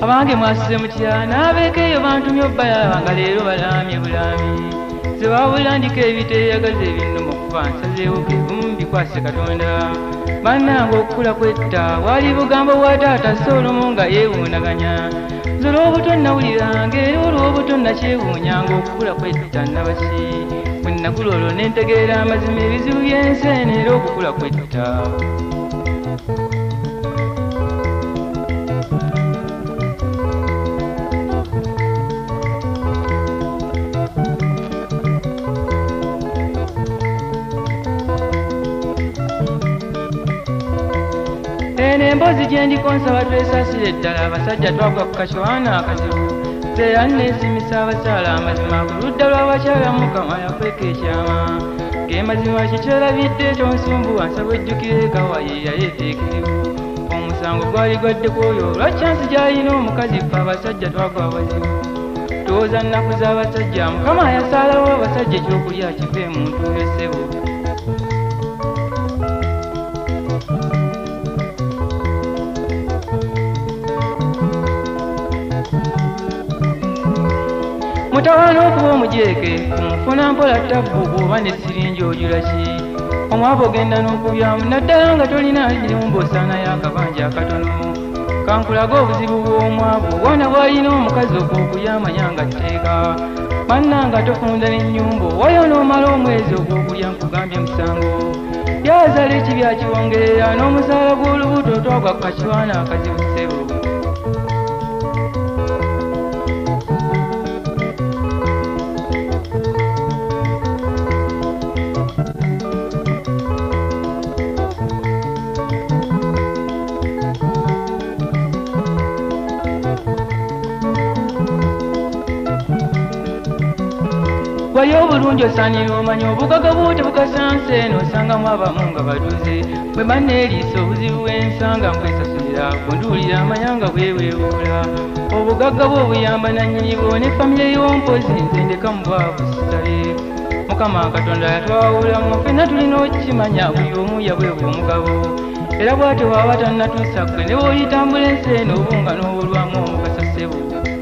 abange mwasize mutya n'abeekeeyo bantumye obbalabanga leero balamye bulami zebabulandika ebiteeyagaza ebinnomu okuba nsazeewo kebumu bikwase Katonda bannange okukula kwetta wali bugambo bwa taata Solomo nga yeewuunaganya nze olw'obuto nnawuliranga era olw'obuto nakyewuunyanga okukula kwetta nabasi bwe nnakula olwo ne ntegeera amazima ebizibu by'ensi eno era okukula kwetta emboozi gye ndiko nsaba twesaasire ddala abasajja twagwa ku kacwana akazibu ze yanneesimisa abakyala amazima ku ludda lw'abakyala Mukama yakweka ekyama ng'emazima kikyerabidde ekyonsumbuwa nsaba ejjukire ekawa ye yaleeteekerivu omusango gwali gwaddeko oyo olwa kyansi gy'alina omukazi ffe abasajja twagwa abazibu tooza nnaku z'abasajja Mukama yasaalawo abasajja ekyokulya kive mu ntuuyo ssebo mutawaana okuba omujeeke kumufuna mpola tabbu bw'oba ne siringi ojula ki omwavu ogenda n'okubyamu naddala nga tolina nyumba osaanayo akabanja akatono kankulaga obuzibu bw'omwavu obwana bw'alina omukazi ogw'okulya amanya nga tteeka bannanga tofunda n'ennyumba owayo n'omala omwezi ogw'okulya nkugambye musango byazala ekibi akiwongerera n'omusaala gw'olubuto twagwa ku kacwana akazibu ssebo wali obulungi osaanira omanya obugaga bwo tebukasanse eno osangamu abamu nga baduze bwe banneeriisa obuzibu bw'ensanga nkwesasulira kunduulira amanya nga bweweewuula obugagga bwo obuyamba nannyini bwo ne famire y'ompozi nze ndeka mu bwavu sitale Mukama Katonda yatwawulamu ffenna tulina okukimanya buli omu yabwebwa omugabo era bw'atyo waaba tannatuusa ggwe ne bw'olitambula ensi eno obunga n'obulwamu omugasa ssebo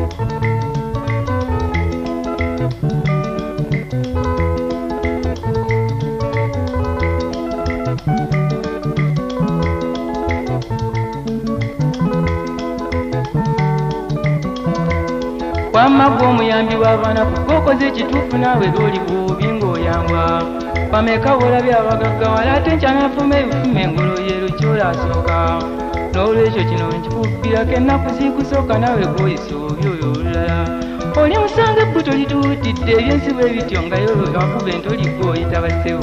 wamma gw'omuyambi w'abaana gwokoze ekituufu naawe lw'oli buubi ng'oyambwa bameka bw'olabye abagaggawala ate nkyanafuma ebifuma engolo yeerukyola asooka n'olwekyo kino nkikubbirako ennaku zikusooka naawe gw'oyisa obi oyo olulala oli musanga ebbuto lituwutidde ebyensi bwe bityo nga yo akuba entoli gw'oyita basewo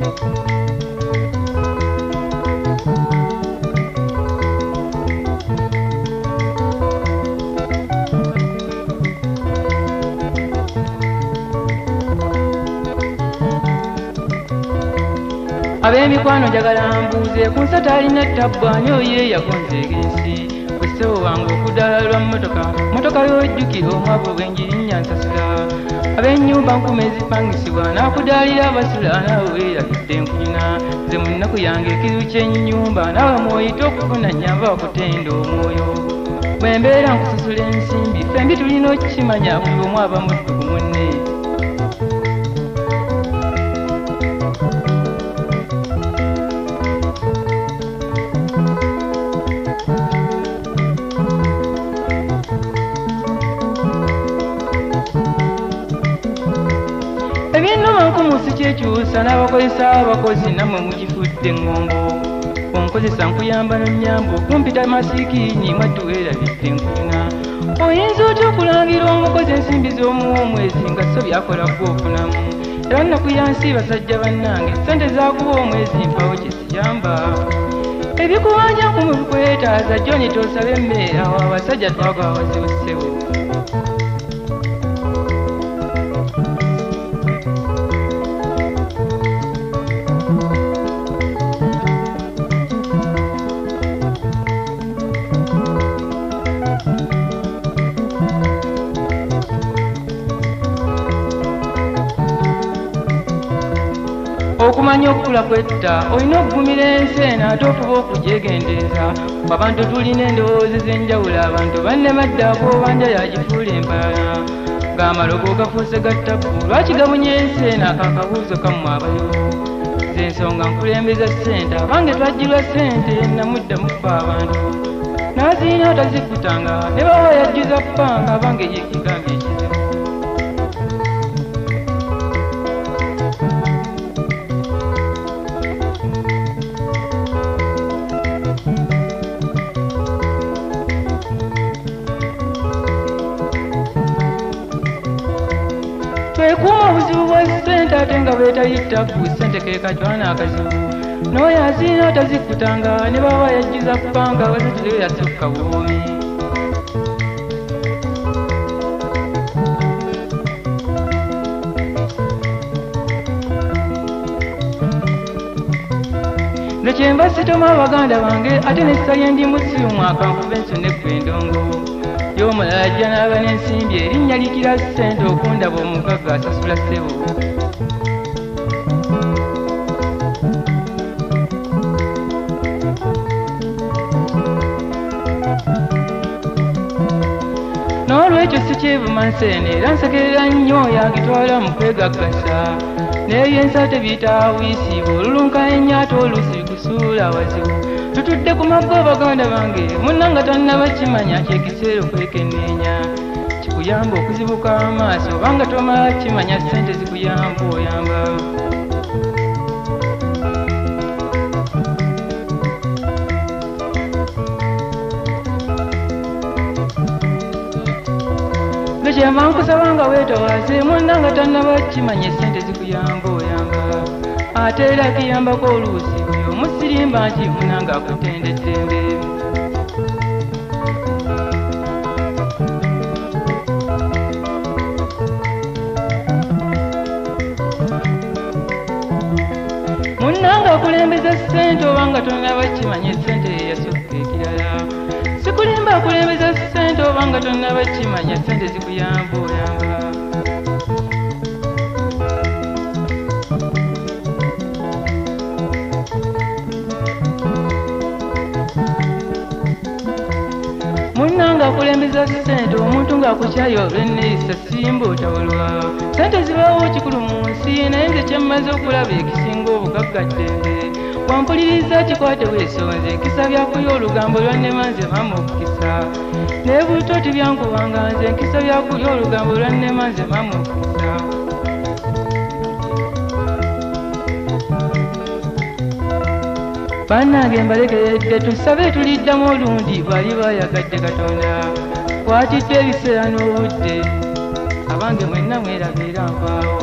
ab'emikwano njagala mbuuze ku nsata alina ettabbu ani oyo yagonza ensi bwesebo wange okuddala lwa mmotoka y'ojjukira omwavu obw'enjirinya nsasula ab'ennyumba nkuma ezipangisibwa n'akudaalira abasula naawe weerabidde nkunyina nze mu nnaku yange ekizibu ky'ennyumba naawe mwoyita okufuna nnyamba okutenda omwoyo bwe mbeera nkusasula ensimbi fembi tulina okukimanya buli omu aba muddu ku munne eby'ennomankumunsi kyekyusa n'abakozesa abakozi nammwe mugifudde eŋŋombo onkozesa nkuyamba n'onnyamba okumpita masiikiini mwaddu weerabidde nkuyina oyinza otya okulangira omukozi ensimbi z'omuwa omwezi nga so byakola gw'ofunamu era nnaku ya nsi basajja bannange sente zaakuba omwezi mpawo kyesiyamba ebikubanja nkumu bikwetaaza joni tosaba emmere awo abasajja twagwa abazibu ssebo bw'okumanya okukula kwetta olina okugumira ensi eno ate ofuba okugyegendeeza abantu tulina endowooza ez'enjawulo abantu banne baddaako obanja yagifuula empalala ng'amalogo gafuuse gattaku lwaki gabunya ensi eno akakabuuzo kammwe abayo z'ensonga nkulembeza ssente abange twajjirwa ssente namuddamu ffe abantu n'aziina atazikutanga ne bawa yajjuza ppanga abange yekigambye ekizibu twekuuma obuzibu bwa ssente ate nga beetayita ku ssente ke kajwana akazibu n'oyo aziina atazikutanga ne baba yajjuza ppanga bazitire yasukka buumi nekyenva sitoma abaganda bange ate nessa yendi musiru mwaka nkuba ensonekku endongo y'omulala ajja n'aba n'ensimbi erinnya likira ssente okundaba omugagga asasula ssebo n'olwekyo sikyevuma nseene era nsekerera nnyo yagitwala mu kwegaggasa n'ebyensa tebiyitaawisiibwa olulunkanya ate oluusi kusuula wazibu tutudde ku maggo baganda bange munnanga tannabakimanya kyekiseera okwekenneenya kikuyamba okuzibuka amaaso obanga tomala kimanya ssente zikuyamba oyamba kyenva nkusabanga weetowaaze munnanga tannabakimanya essente zikuyamba oyamba ate era kiyambako oluusi oyo musirimba nti munnanga akutendeddembe munnanga akulembeza ssente obanga tonnabakimanya essente yeyasukka ekirala sikulimba akulembeza ssente obanga tonnabakimanya ssente zikuyamba oyamba munnanga akulembeza ssente omuntu ng'akukyayo olw'enneeyisa simba otawulwa ssente zibaawo kikulu mu nsi naye nze kyemmaze okulaba ekisinga obugagga ddembe wampuliriza kikwate weesonze nkisa byakuya olugambo lwannema nze mama okukisa naye buto tibyankubanga nze nkisa byakuya olugambo lwannema nze mama okukisa bannange mbalekeredde tusabe tuliddamu olundi bali bayagadde katonda kwatidde ebiseera n'obudde abange mwenna mwerabeera nvaawo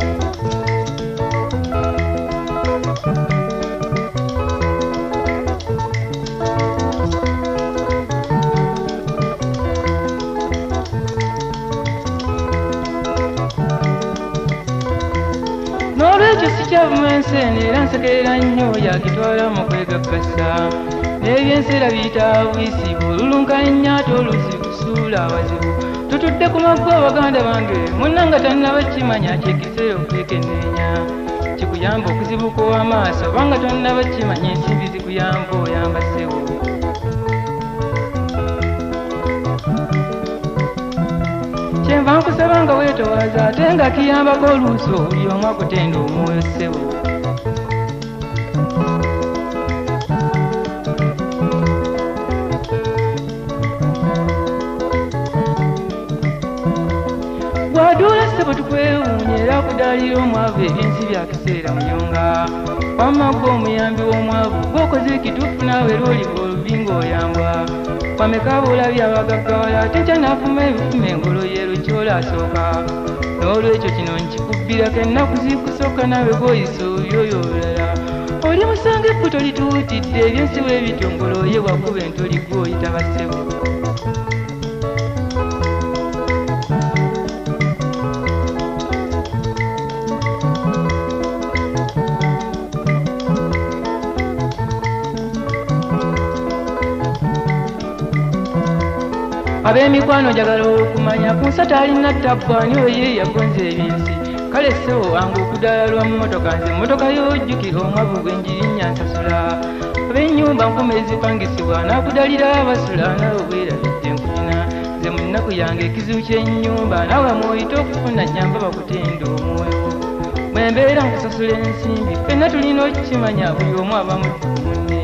n'olwekyo sikyavuma enseene era nsekerera nnyo yagitwala mu kwegaggasa n'ebyenseera biyitaabwisiibwa olulunkanya ate oluusi kusuula awazibu tutudde ku maggo abaganda bange munnanga tannabakimanya kyekiseera okwekenneenya kikuyamba okuzibuka ow'amaaso obanga tonnabakimanya ensimbi zikuyamba oyamba ssebo kyenva nkusabanga weetowaaza ate nga kiyambako oluusi buli omu akutenda omwoyo ssebo bwaduula ssebo tukwewuunya era akudaalira omwavu ebyensi byakiseera muyonga wamagga omuyambi w'omwavu gwokoze ekituufu naawe lwoliva olubi ng'oyambwa kwameka boolabye abagaggawala ate nkya naafuma ebifuma engolo yeero kyolaasooka n'olwekyo kino nkikubbirako ennaku zikusooka naawe g'oyisa obyoyo olulala oli musanga ekkuto lituwutidde ebyensi bwe bitongolo ye wakuba entoli gw'oyita bassebo ab'emikwano jagala okumanya ku nsa talina ttabbwani oye yagonza ebyensi kale ssebo wange okuddala lwa mmotoka nze mmotoka y'ojjukira omwavu gwe njirinya nsasula ab'ennyumba nkuma ezipangisibwa n'akudalira abasula nawe bwerabidde nkuyina nze mu nnaku yange ekizibu ky'ennyumba nawe mwoyita okufuna nyamba bakutenda omwoyo mwembeera nkusasula ensimbi ffenna tulina okukimanya buli omu aba munne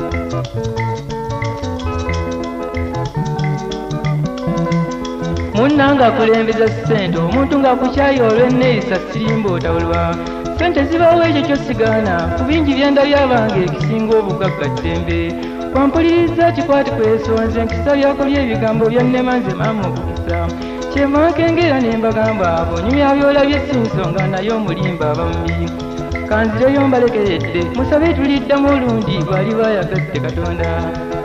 munnanga akulembeza ssente omuntu ng'akukyayo olw'enneeyisa sirimba otawulwa ssente zibawo ekyo kyosigaana ku bingi byendabya abange ekisinga obugagga ddembe wampuliriza kikwati kwesonze nkisa byako by'ebigambo byannema nze maama okukisa kyemakengera ne mbagamba abo nyumya byolabye si nsonga naye omulimba abambi kanzireyo mbalekeredde musabe tuliddamu olundi bwali bayagadde katonda